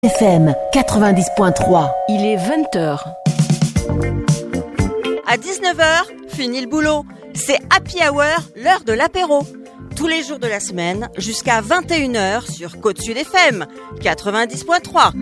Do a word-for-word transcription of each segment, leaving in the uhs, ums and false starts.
F M quatre-vingt-dix point trois. Il est vingt heures. À dix-neuf heures, fini le boulot. C'est Happy Hour, l'heure de l'apéro. Tous les jours de la semaine, jusqu'à vingt et une heures sur Côte Sud F M quatre-vingt-dix point trois.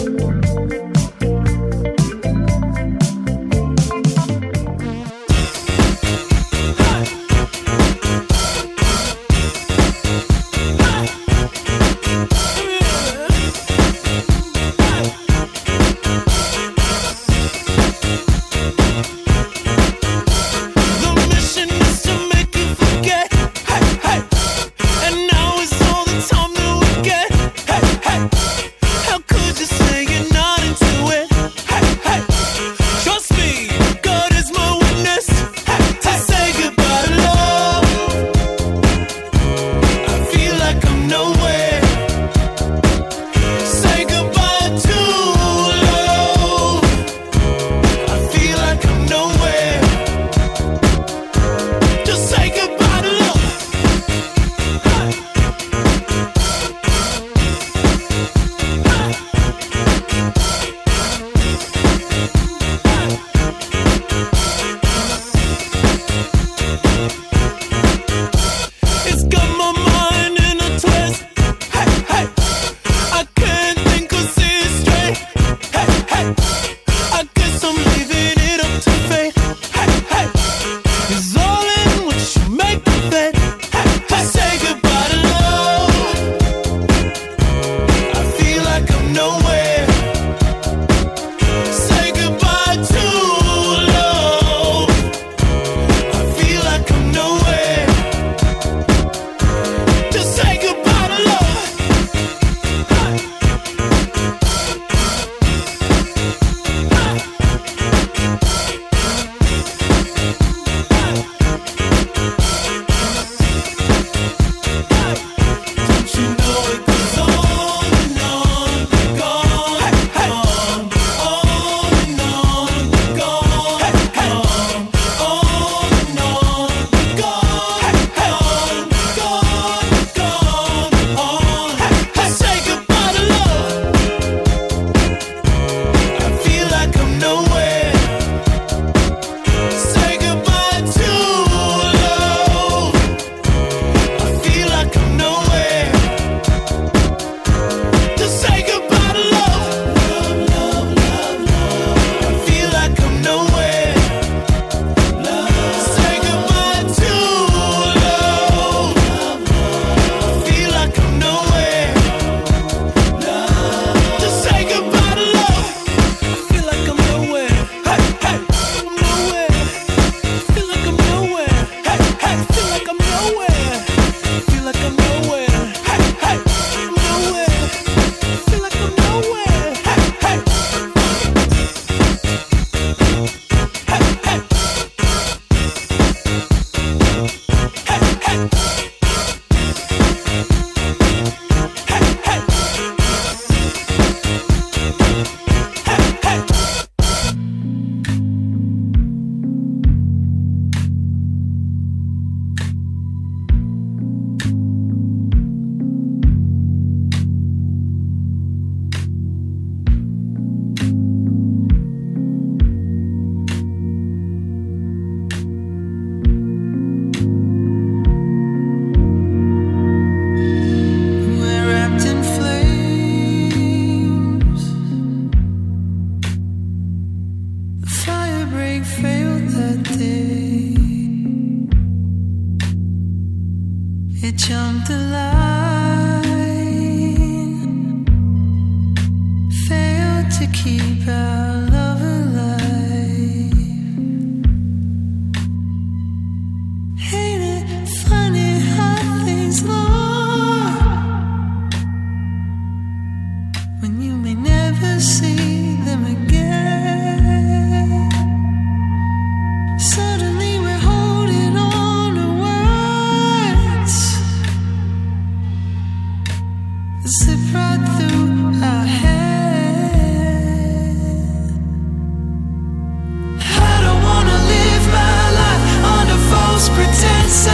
Pretenses,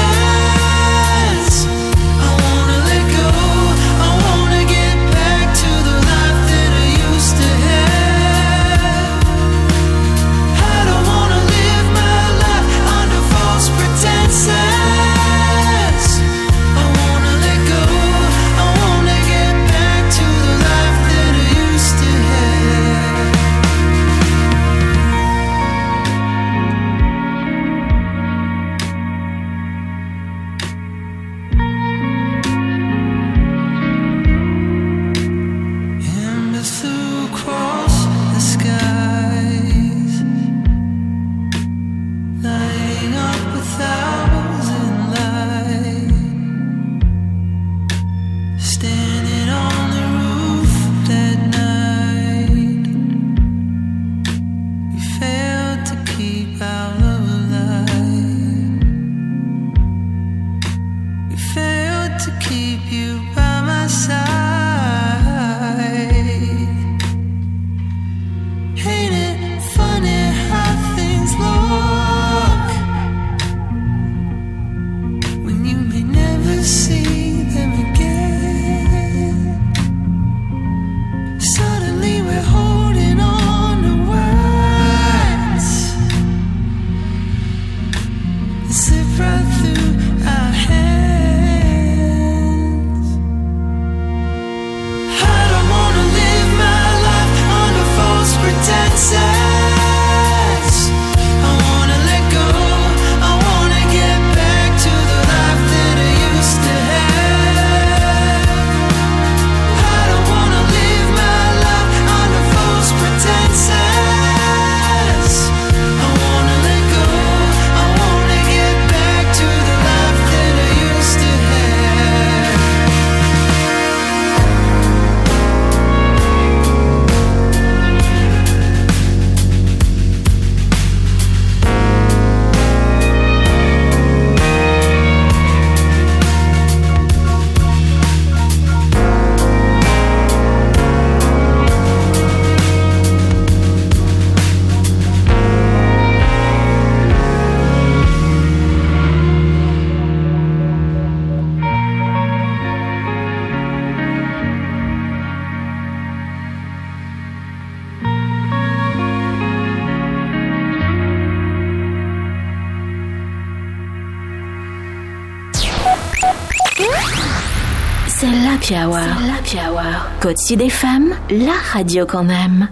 I wanna let go, I wanna get back to the life that I l'Happy Hour. C'est l'Happy Hour. Côte Sud F M, la radio qu'on aime.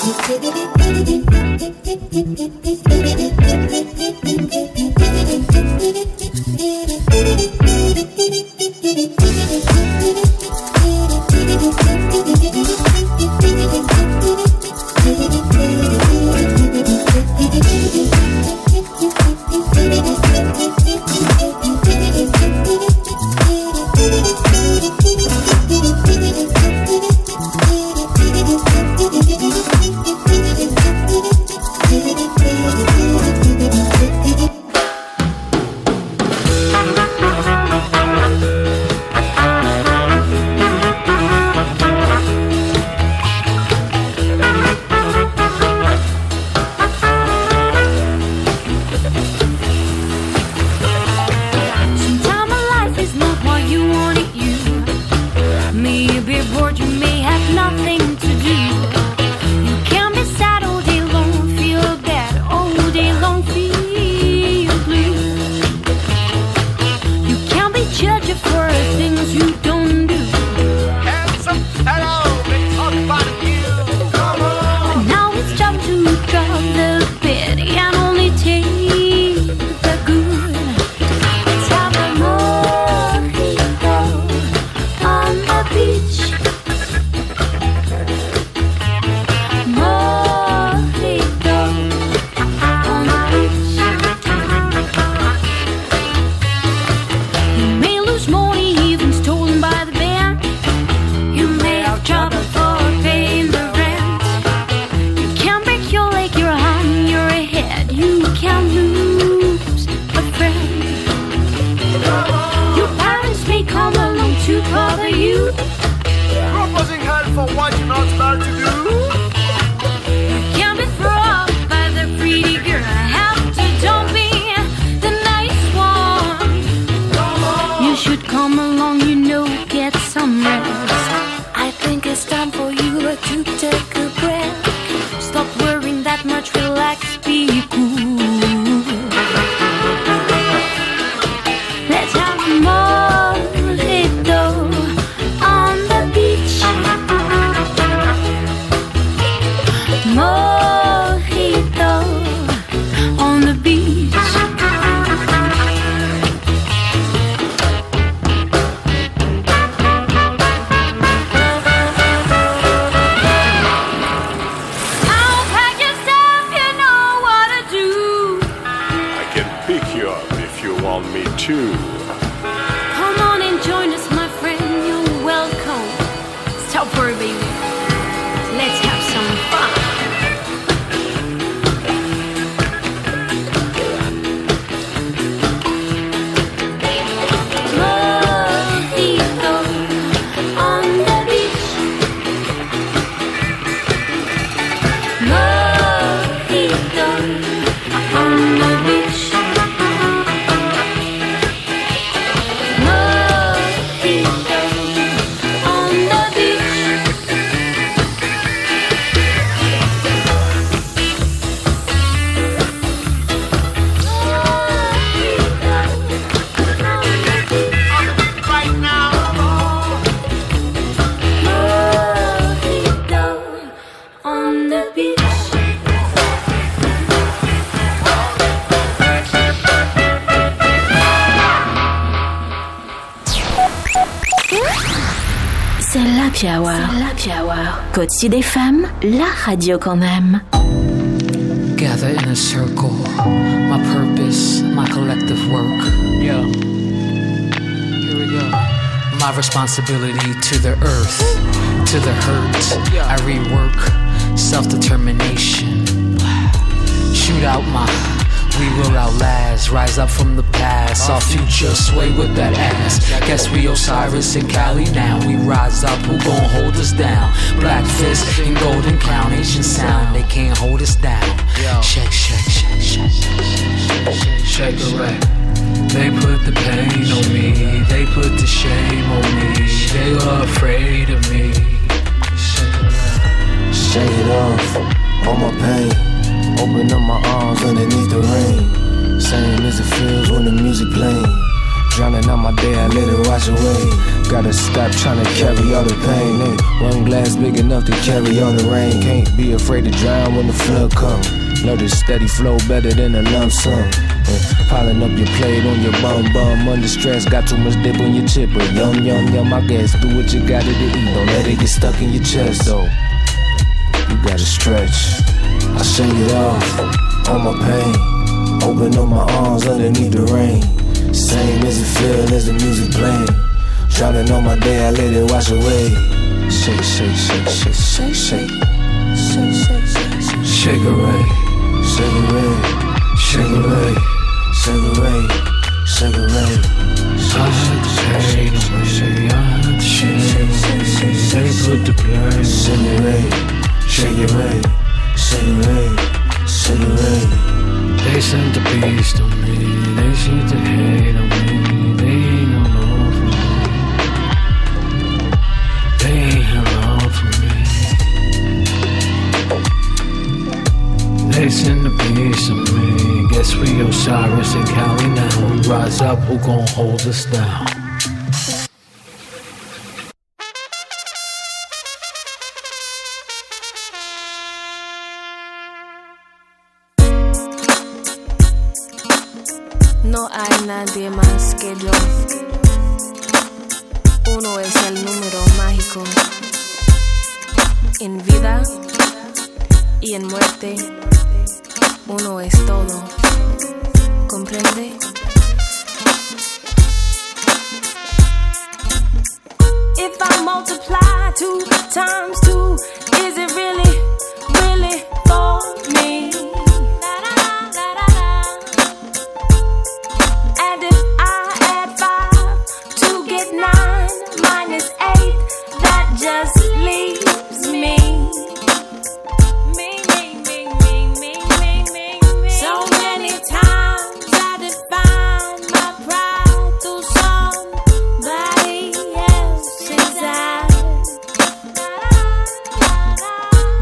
L'Happy Hour. L'Happy Hour. Côte Sud F M, la radio qu'on aime. Gather in a circle, my purpose, my collective work. Yeah. Here we go. My responsibility to the earth, to the hurt. Yeah. I rework self-determination. Shoot out my, we will outlast. Rise up from the past, our future sway with that ass. Guess we Osiris and Cali now. We rise up, who gon' hold us down? Black fist and golden crown, Asian sound, they can't hold us down. Shake, shake, shake, shake, shake, shake away. They put the pain on me, they put the shame on me. They are afraid of me. Shake it off, all my pain. Open up my arms underneath the rain. Same as it feels when the music playing. Drowning out my day, I let it wash away. Gotta stop trying to carry all the pain. Ain't one glass big enough to carry all the rain. Can't be afraid to drown when the flood comes. Know this steady flow better than a lump sum. And piling up your plate on your bum bum. Under stress, got too much dip on your chip. But yum yum yum, I guess do what you gotta to eat. Don't let it get stuck in your chest though. You gotta stretch. I shake it off, all my pain. Open up my arms underneath the rain. Same as it feel as the music playing. Drowning on my day, I let it wash away. Shake, shake, shake, shake, shake, shake. Shake, shake, shake, shake. Shake it right, shake it right, shake it right, shake it right, shake it right. Shake, shake, shake, shake, shake, shake, shake, put the blame. Shake it right, shake it right, shake it right, shake it right. They sent the beast on me, they seem to hate on me, they ain't no love for me, they ain't no love for me. They send the beast on me, guess we Osiris and Cali now. We rise up, who gon' hold us down? No hay nadie más que yo. Uno es el número mágico. En vida y en muerte, uno es todo. ¿Comprende? If I multiply two times two, is it really, really for me? And if I add five to get nine minus eight, that just leaves me. Me, me, me, me, me, me, me, me. So many times I define my pride through somebody else's eyes.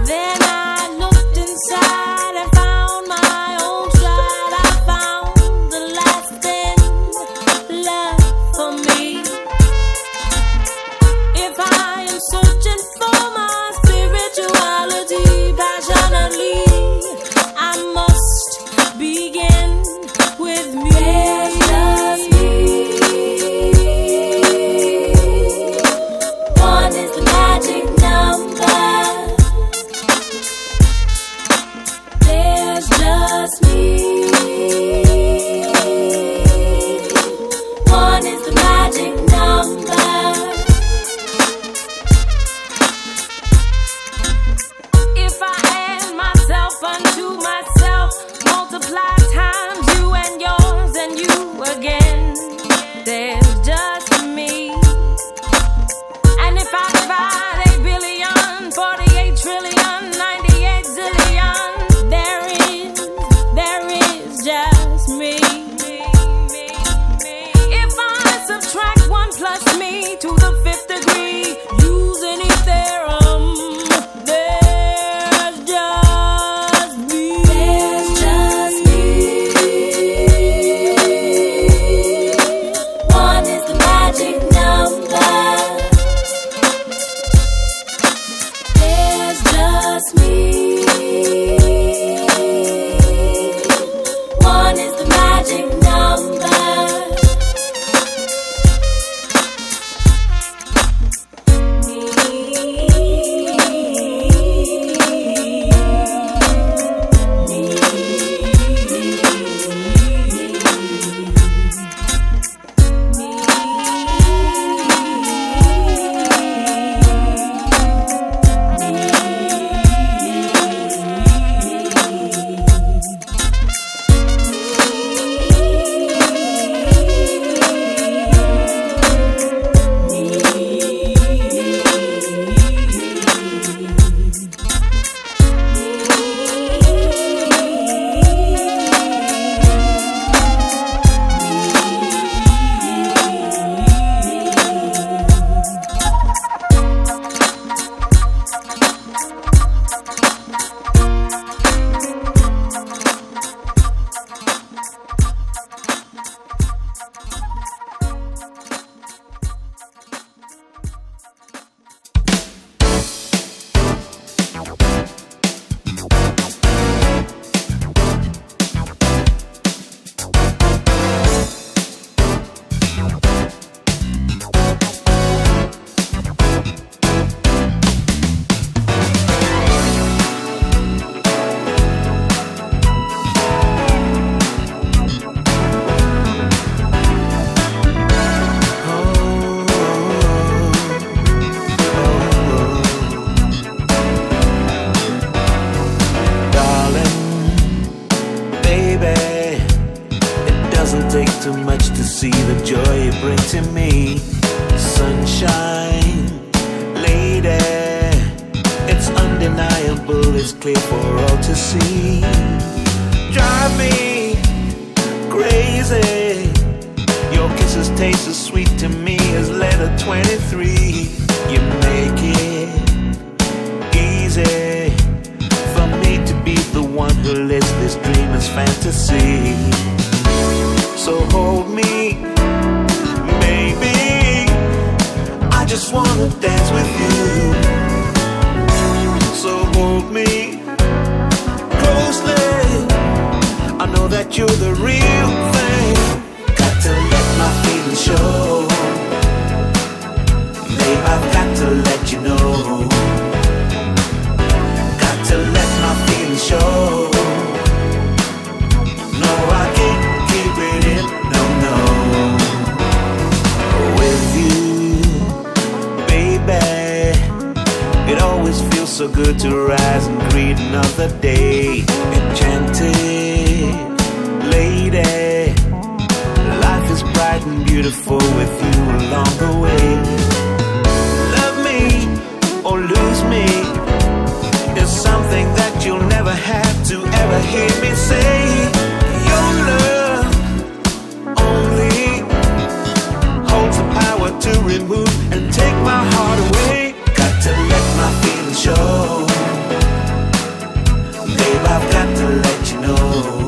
invisible is clear for all to see. Drive me crazy. Your kisses taste as sweet to me as letter twenty-three. You make it easy for me to be the one who lives this dream as fantasy. So hold me, baby, I just wanna dance with you. So hold me closely, I know that you're the real thing. Got to let my feelings show, babe, I've got to let you know. Got to let my feelings show. No, I can't keep it in, no, no. With you, baby, it always feels so good to rise and greet another day. Enchanted lady, life is bright and beautiful with you along the way. Love me or lose me is something that you'll never have to ever hear me say. Your love only holds the power to remove and take my heart away. Got to let my feelings show, babe, I've got to let you know.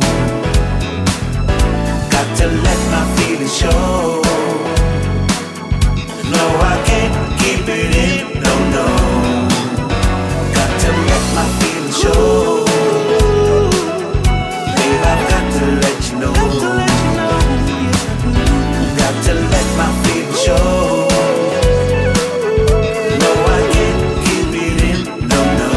Got to let my feelings show. No, I can't keep it in, no, no. Got to let my feelings show. Babe, I've got to let you know. Got to let my feelings show. No, I can't keep it in, no, no.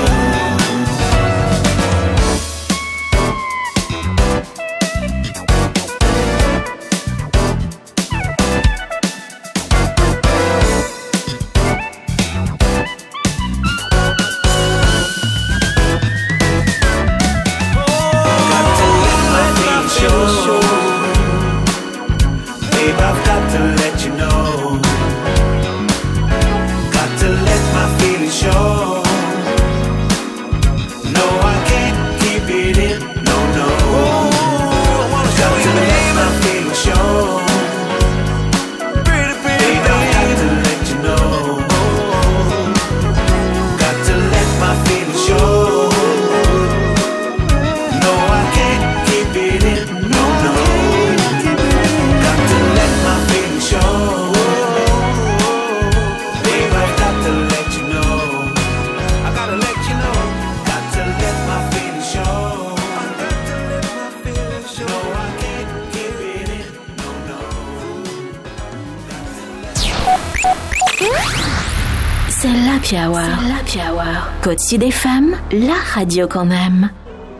C'est l'Happy Hour. C'est l'Happy Hour. Côte Sud F M, la radio qu'on aime.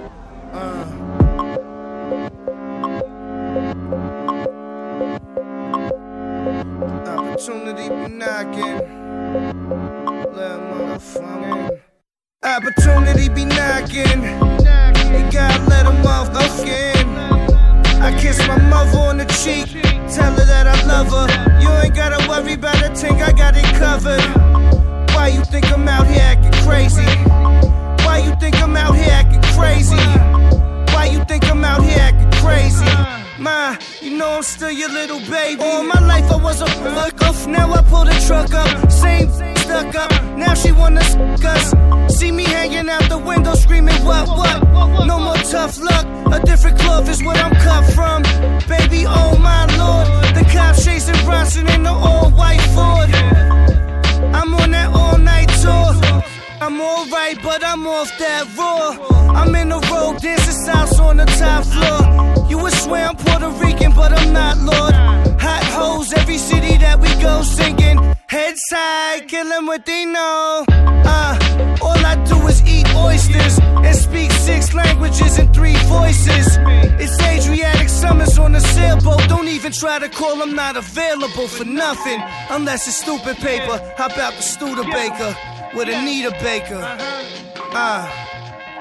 Opportunity be knocking. Little motherfucking. Opportunity be knocking. You gotta let them off the skin. I kiss my mother on the cheek, tell her that I love her. You ain't gotta worry about a thing, I got it covered. Why you think I'm out here acting crazy? Why you think I'm out here acting crazy? Why you think I'm out here acting crazy? Ma, you know I'm still your little baby. All my life I was a fuck off, now I pull the truck up. Same stuck up, now she wanna suck us. See me hanging out the window screaming what, what? No more tough luck, a different cloth is what I'm cut from. Baby, oh my lord, the cops chasing Bronson in the all-white Ford. I'm on that all-night tour. I'm alright, but I'm off that raw. I'm in the road, dancing salsa on the top floor. You would swear I'm Puerto Rican, but I'm not, Lord. Hot hoes, every city that we go singing. Head side, kill them what they know. Uh, all I do is eat oysters and speak six languages and three voices. It's Adriatic summers on a sailboat. Don't even try to call, I'm not available for nothing. Unless it's stupid paper. How about the Studebaker with Anita Baker? Ah. Uh.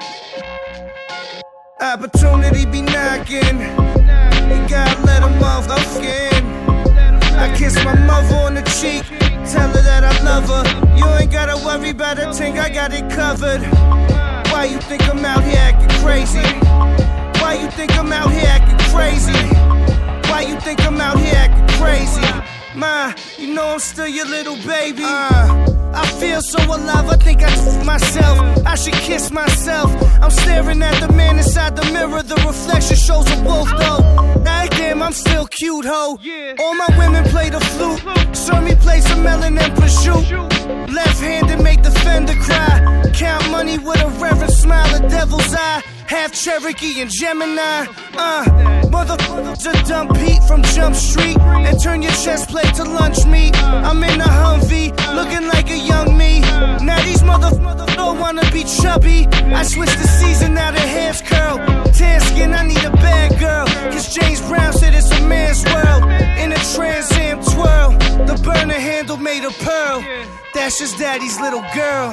Opportunity be knocking. You gotta let them off the skin. I kiss my mother on the cheek, tell her that I love her. You ain't gotta worry about a thing, I got it covered. you think I'm out here acting crazy? Why you think I'm out here acting crazy? Why you think I'm out here acting crazy? Ma, you know I'm still your little baby. Uh, I feel so alive, I think I f- myself. I should kiss myself. I'm staring at the man inside the mirror. The reflection shows a wolf though. Damn, I'm still cute, ho. All my women play the flute. Saw me play some melon and prosciutto. Left-handed make the fender cry. Count money with a reverent smile, a devil's eye. Half Cherokee and Gemini. Uh, motherfuckers a dump Pete from Jump Street and turn your chest plate to lunch meat. I'm in a Humvee, looking like a young me. Now these motherfuckers don't wanna be chubby. I switched the season, now the hair's curl. Tan skin, I need a bad girl. Cause James Brown said it's a man's world. In a Trans Am twirl, the burner handle made of pearl. That's just daddy's little girl.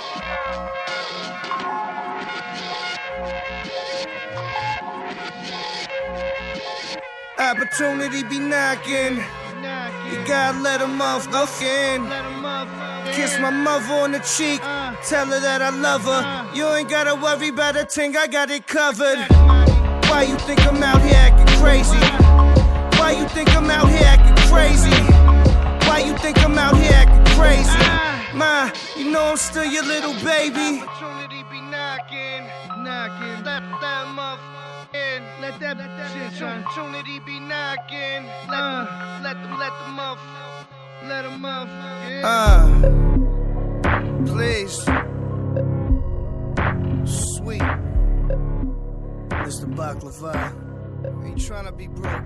Opportunity be knocking. You gotta let a motherfucker in. Kiss my mother on the cheek. Tell her that I love her. You ain't gotta worry about a thing, I got it covered. Why you think I'm out here acting crazy? Why you think I'm out here acting crazy? Why you think I'm out here acting crazy? Ma, you know I'm still your little baby. Opportunity be knocking, knocking. Let that motherfucker in. Let that, let that opportunity be knocking. Let uh, them, let them, let them off. Let them off. Uh, please. Sweet. Mister Baklava. Ain't tryna be broke.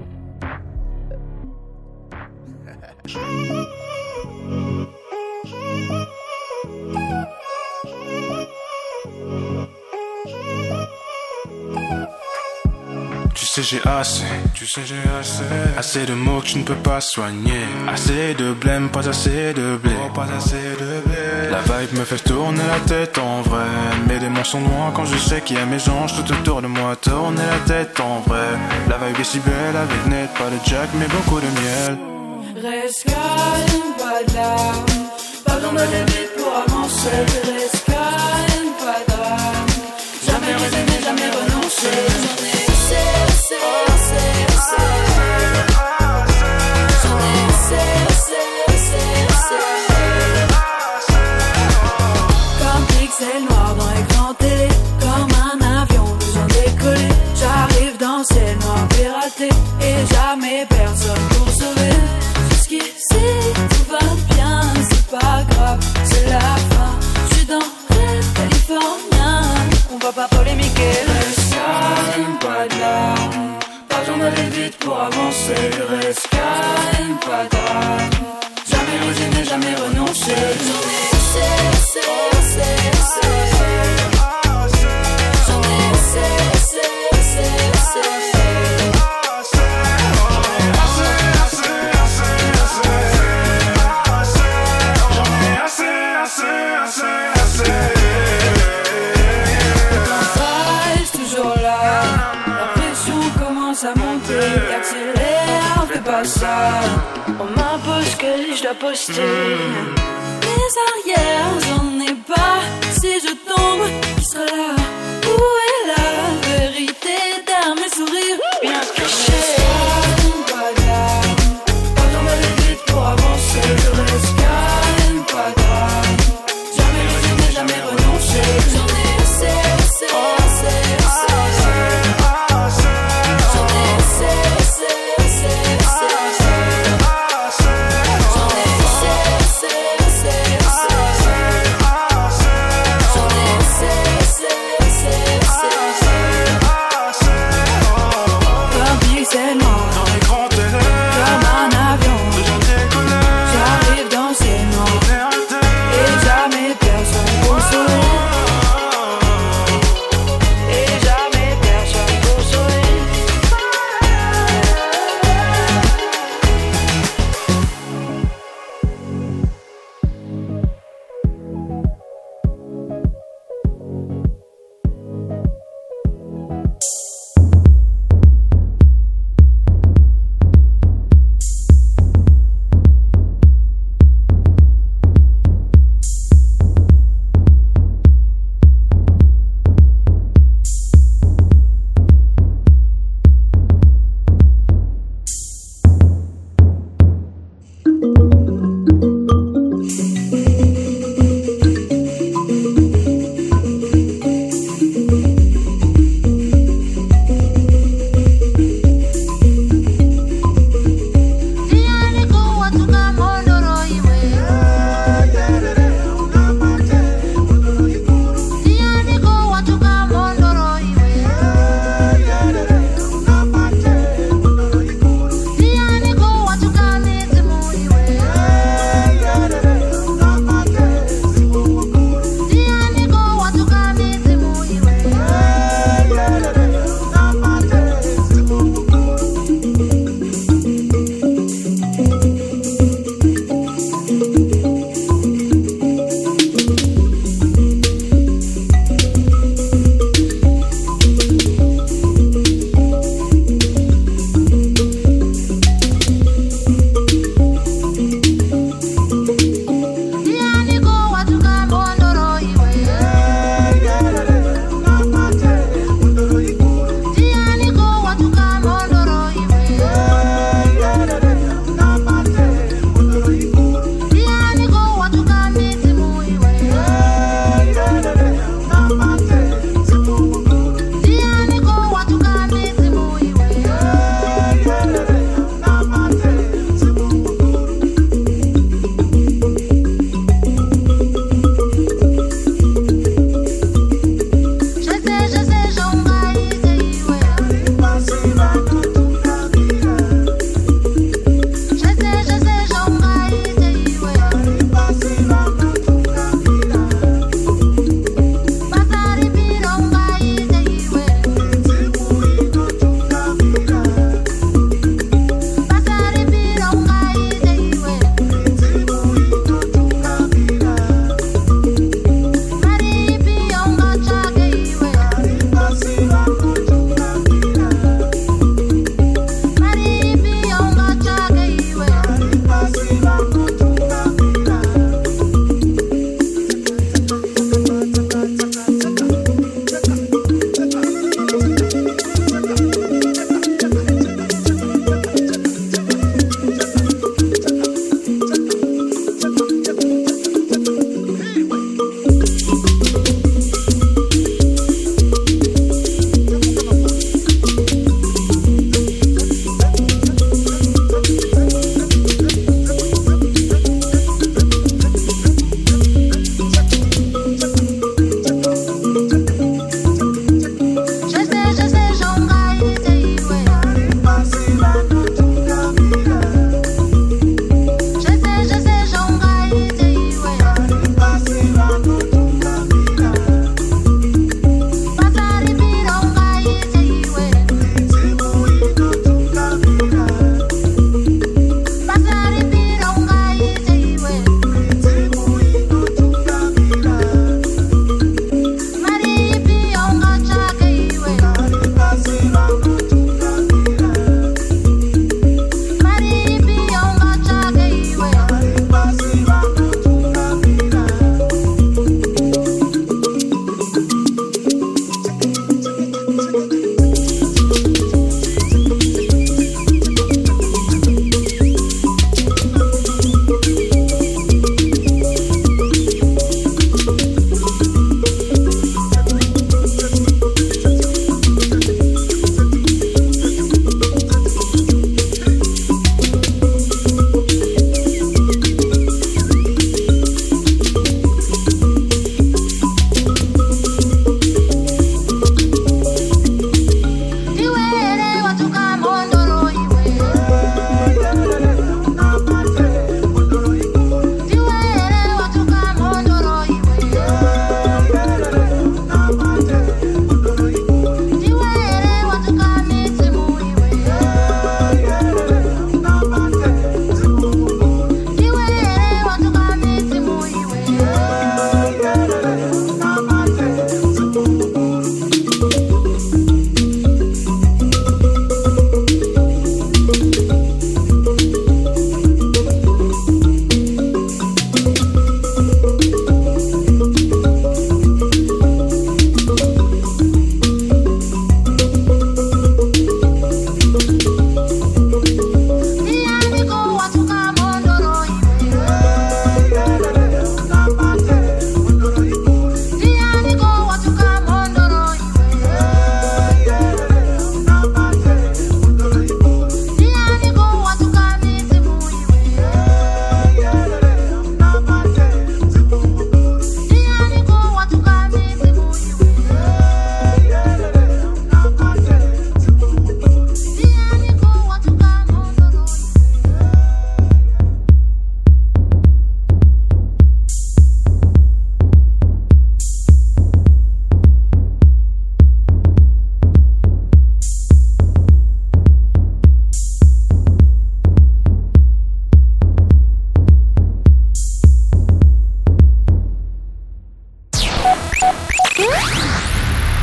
Tu sais j'ai assez, tu sais j'ai assez Assez de mots que tu ne peux pas soigner. Assez de blême, pas assez de blé, oh, pas assez de blé. La vibe me fait tourner la tête en vrai. Mes démons sont loin quand je sais qu'il y a mes anges tout autour de moi. Tourner la tête en vrai. La vibe est si belle avec net, pas de jack mais beaucoup de miel. Reste calme, pas de larmes. Pas besoin d'aller vite pour avancer. Reste calme, pas de drame. Jamais raisonner, jamais renoncer. J'en ai assez, assez, assez, assez. J'en ai assez, assez, assez, assez. Comme pixel noir dans l'écran télé. Comme un avion, besoin de décoller. J'arrive dans le ciel noir piraté. Et jamais personne pour sauver. Jusqu'ici, tout va bien, c'est pas grave, c'est la fin. J'suis dans le rêve californien, on va pas polémiquer. Reste calme, pas de larmes. Pas besoin d'aller vite pour avancer. Reste calme, pas de drame. Jamais résigner, jamais renoncer. J'en ai assez, assez, assez, assez. J'en ai assez, assez, assez, assez. À monter, accélère, fais pas ça. On m'impose que je dois poster. Les arrières, j'en ai pas. Si je tombe, qui sera là? Où est la vérité derrière mes sourires bien cachés? Pas de larmes, pas besoin d'aller vite pour avancer. Je reste calme, pas de drame. Jamais résigner, jamais renoncer. J'en ai assez, assez, assez, assez. Say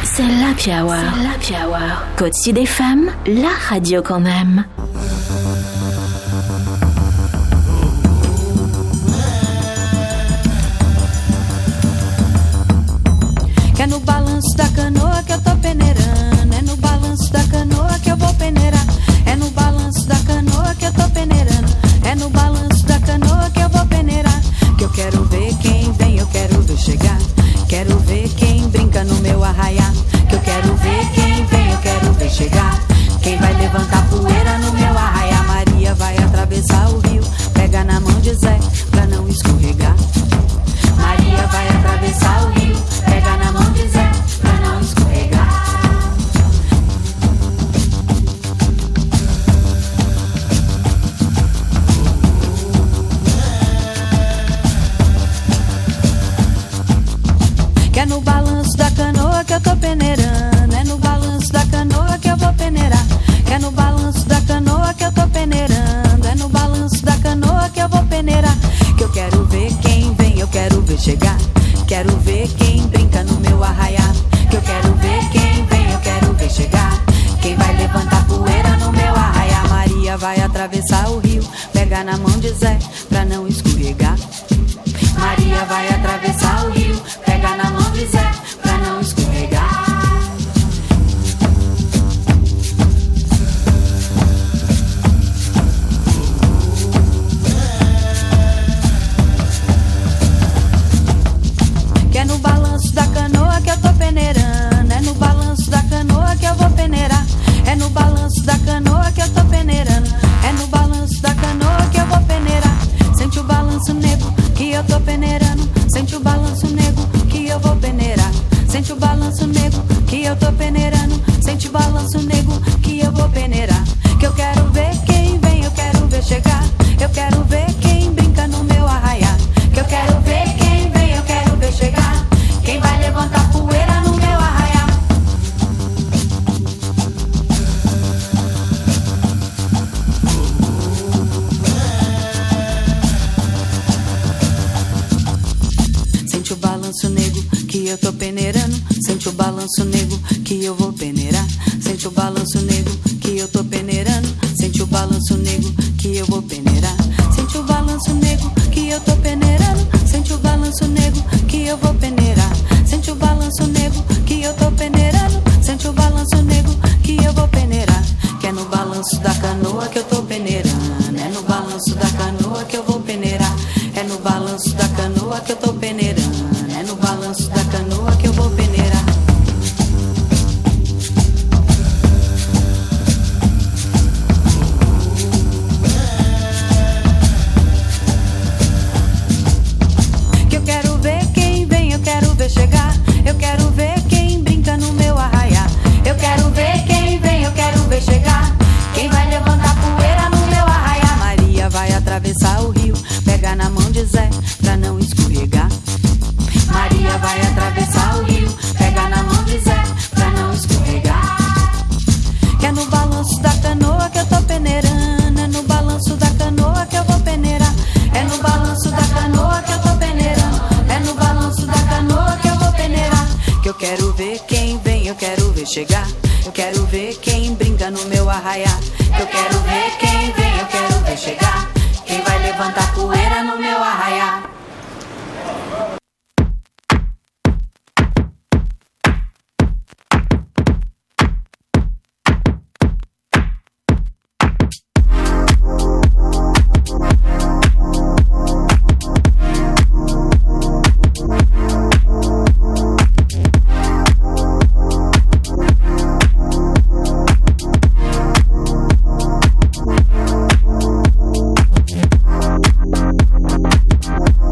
C'est l'Happy Hour. C'est l'Happy Hour. Côte Sud F M, la radio qu'on aime. Que é no balanço da canoa que eu tô peneirando. É no balanço da canoa que eu vou peneirar. É no balanço da canoa que eu tô peneirando. É no balanço da canoa que eu vou peneirar. Que eu quero ver quem vem, eu quero ver chegar. Quero ver quem brinca no meu arraiá. Que eu quero ver quem vem, eu quero ver chegar. Quem vai levantar poeira no meu arraiá. Maria vai atravessar o rio, pega na mão de Zé pra não escorregar. Maria vai atravessar o rio, pega na mão de Zé pra não escorregar. Que é no balanço da canoa que eu tô peneirando. É no balanço da canoa que eu vou peneirar. Que é no balanço da canoa que eu tô peneirando. É no balanço da canoa que eu vou peneirar. Que eu quero ver quem vem, eu quero ver chegar. Quero ver quem brinca no meu arraiá. Que eu quero ver quem vem, eu quero ver chegar. Quem vai levantar poeira no meu arraiá. Maria vai atravessar o rio, pega na mão de Zé pra não escorregar. Maria vai atravessar o rio, pega na mão de Zé pra não escorregar. Que é no balanço da canoa que eu tô peneirando. É no balanço da canoa que eu vou peneirar. É no balanço da canoa que eu tô peneirando. É no balanço da canoa que eu vou peneirar. Sente o balanço negro que eu tô peneirando. Sente o balanço negro que eu vou peneirar. Sente o balanço negro que eu tô peneirando. Sente o balanço negro que eu vou peneirar. Que eu quero ver quem vem, eu quero ver chegar. Eu quero ver quem brinca no meu arraiá. Que eu quero ver quem vem, eu quero ver chegar. Quem vai levantar poeira no meu arraiá. Sente o balanço negro que eu tô peneirando. Sente o balanço negro que eu vou peneirar. Sente o balanço negro que eu tô peneirando. Sente o balanço negro que eu vou peneirar. Sente o balanço negro que eu tô peneirando. Sente o balanço negro que eu vou peneirar. Sente o balanço negro que eu tô peneirando. Sente o balanço negro que eu vou peneirar. Que é no balanço da canoa que eu tô peneirando. É no balanço da canoa que eu vou peneirar. É no balanço da canoa que eu tô peneirando. É no balanço da canoa que eu vou peneirar. Que eu quero ver quem vem, eu quero ver chegar. Eu quero ver quem brinca no meu arraiá. Eu quero ver quem vem, eu quero ver chegar. Quem vai levantar poeira no meu arraiá. Maria vai atravessar o rio, pega na mão de Zé pra não escorregar. Maria vai atravessar o rio, pega na mão de Zé pra não escorregar. Que é no balanço da canoa que eu tô peneirando. É no balanço da canoa que eu vou peneirar. É no balanço da canoa que eu tô peneirando. É no balanço da canoa que eu vou peneirar. Que eu quero ver quem vem, eu quero ver chegar. Eu quero ver quem brinca no meu arraiá. Eu quero ver quem vem, eu quero ver chegar. Quem vai levantar poeira no meu arraiá. We'll be right back.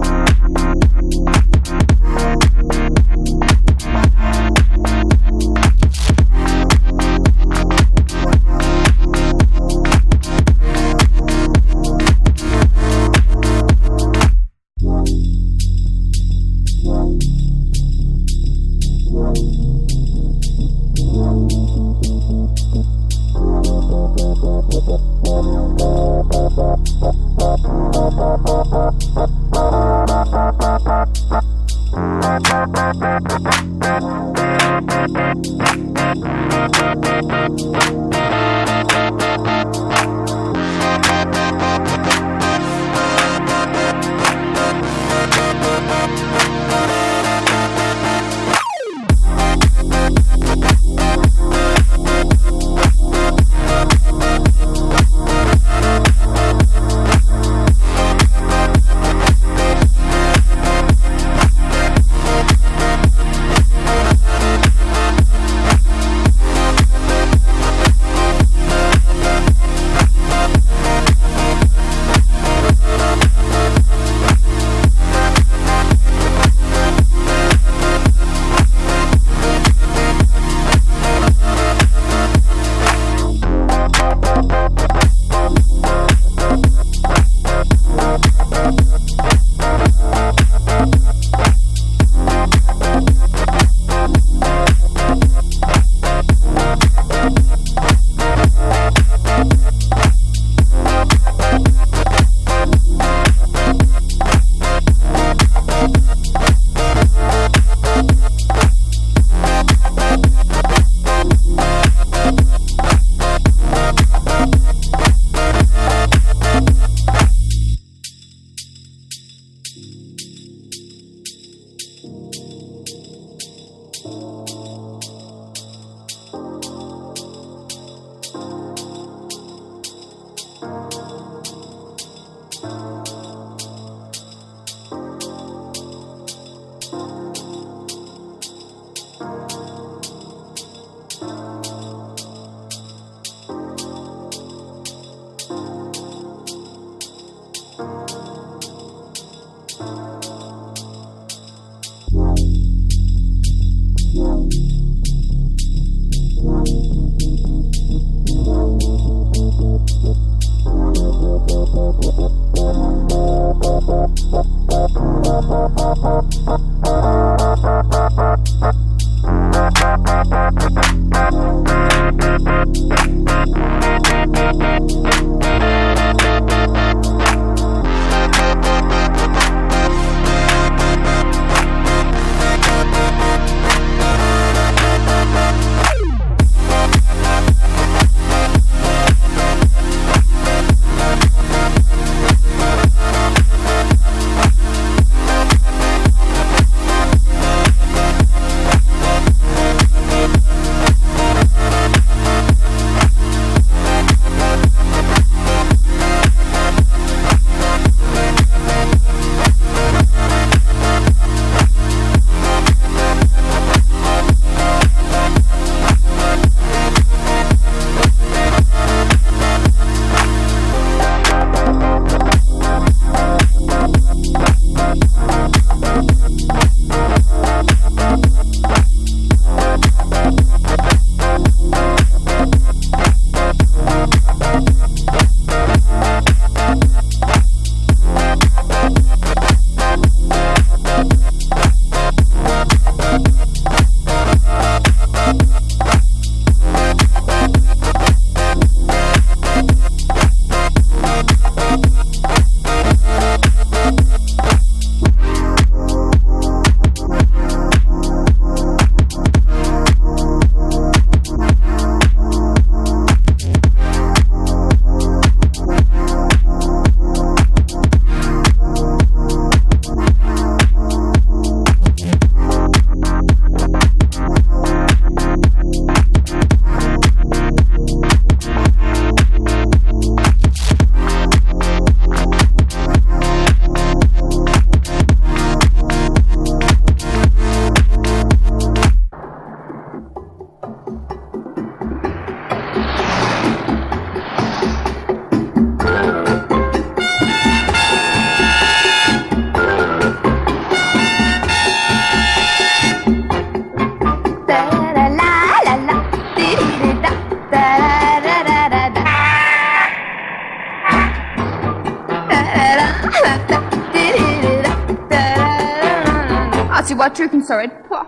Ah, tu vois, truc, ne s'arrête pas.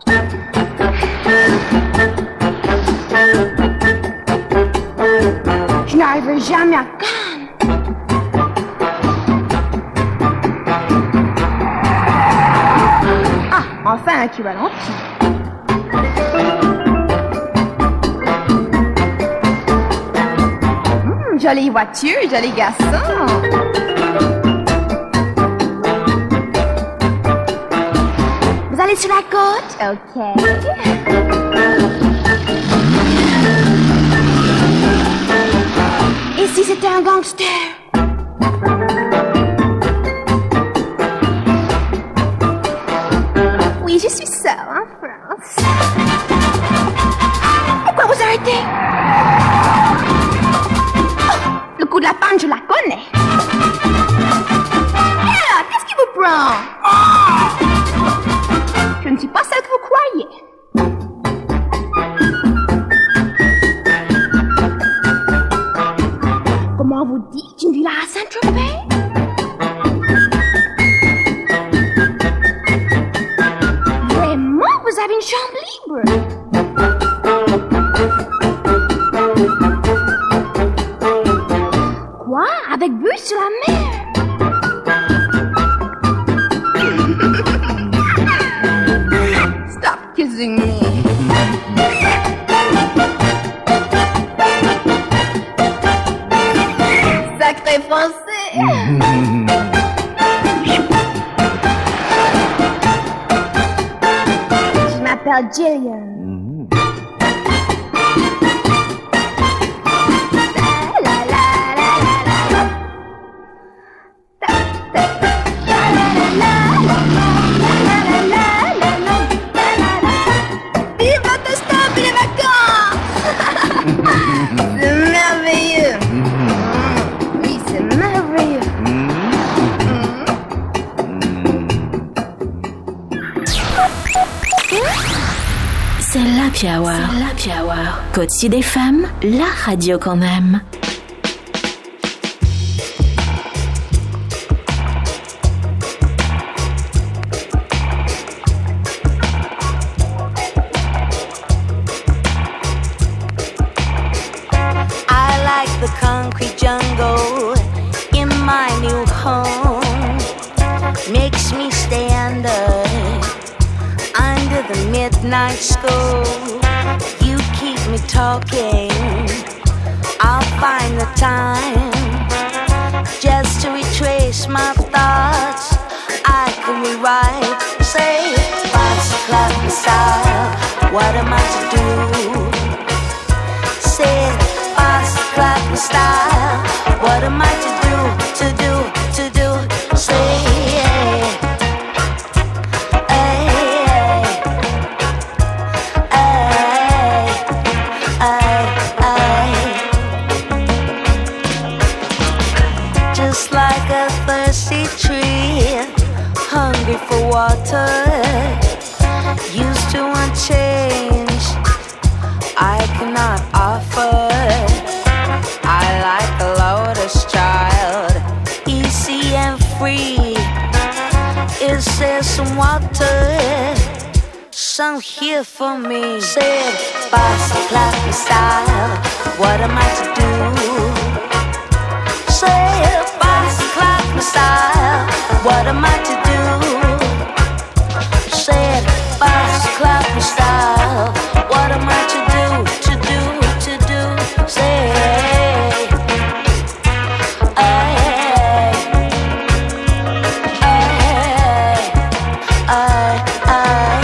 Je n'arriverai jamais à Cannes. Ah, enfin un équivalent. jolie voiture, joli garçon. Vous allez sur la côte? Ok. Et si c'était un gangster? Oui, je suis seule en France. Pourquoi vous arrêtez? Oh, le coup de la panne, je la connais. Et alors, qu'est-ce qui vous prend? Oh, je ne suis pas celle que vous croyez. Comment vous dites une villa à Saint-Tropez? Vraiment, vous avez une chambre libre? Quoi? Avec vue sur la mer? Stop kissing me. Sacré français. Je m'appelle Jillian. Vive l'autostop et les vacances. C'est merveilleux. Oui, c'est merveilleux. C'est l'Happy Hour. C'est l'Happy Hour. Côte Sud F M, la radio qu'on aime. I like the concrete jungle in my new home. Makes me stay under, under the midnight school. You keep me talking, I'll find the time just to retrace my thoughts. I can rewrite, say, what's the clapping style? What am I to do? Say, fast clapping style. What am I to do, to do, to do? Say, hey, hey, hey, hey, hey. Just like a thirsty tree, hungry for water, used to want change I cannot offer. I like a lotus child, easy and free. Is there some water, some here for me? Said, bossy clapping style, what am I to do? Said, bossy clapping style, what am I to do? Said, bossy clapping style, what am I to do, to do, to do? Say, hey, hey, hey, hey.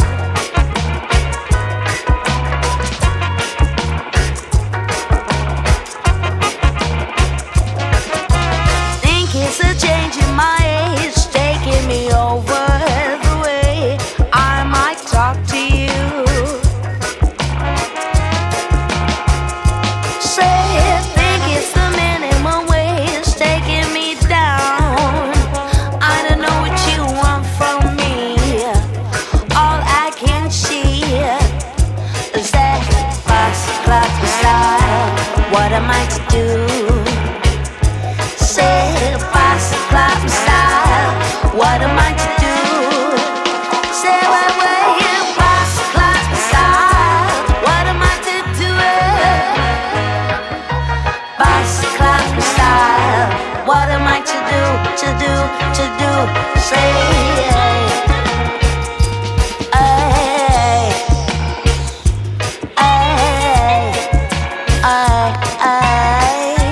Think it's a change in my age taking me over the way I might talk to you. Say, think it's the minimum wage taking me down. I don't know what you want from me. All I can see is that fast clapping style. What am I to do? Say, fast clapping style. What am I to do? Say, wait, wait, fast clapping style. What am I to do? Fast clapping style. What am I to do, to do, to do? Say, hey, hey, hey, hey, hey.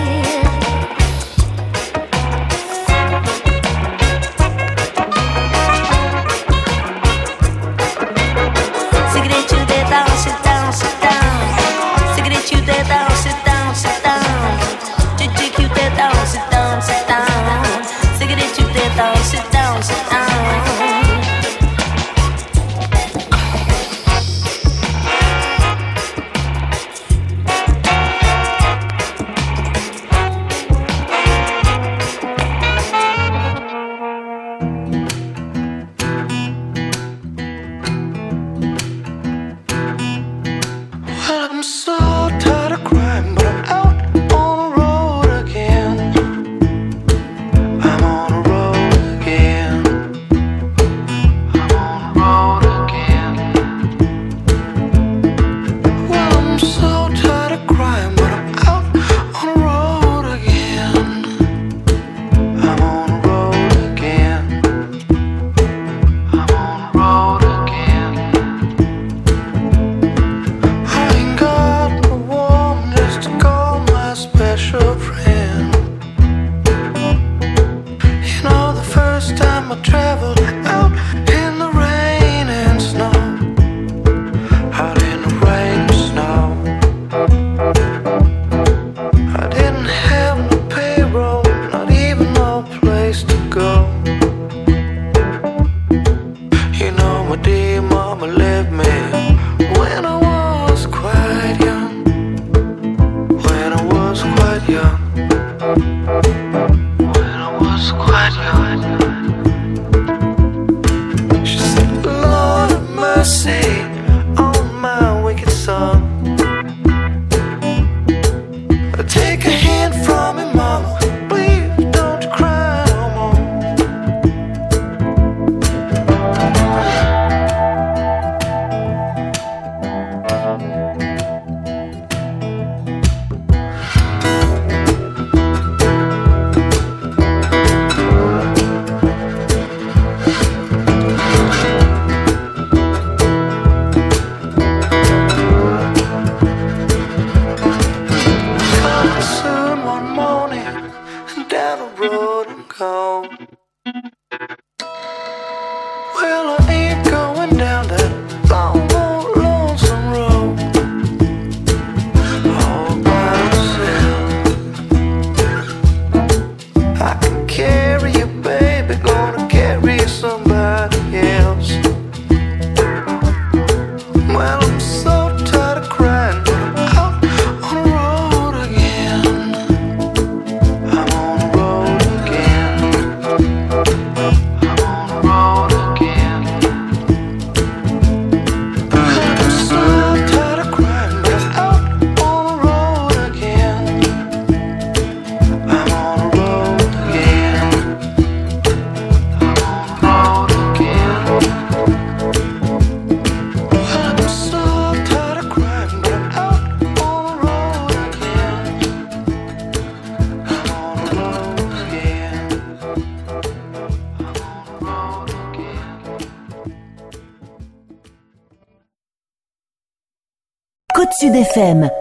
Côte Sud F M.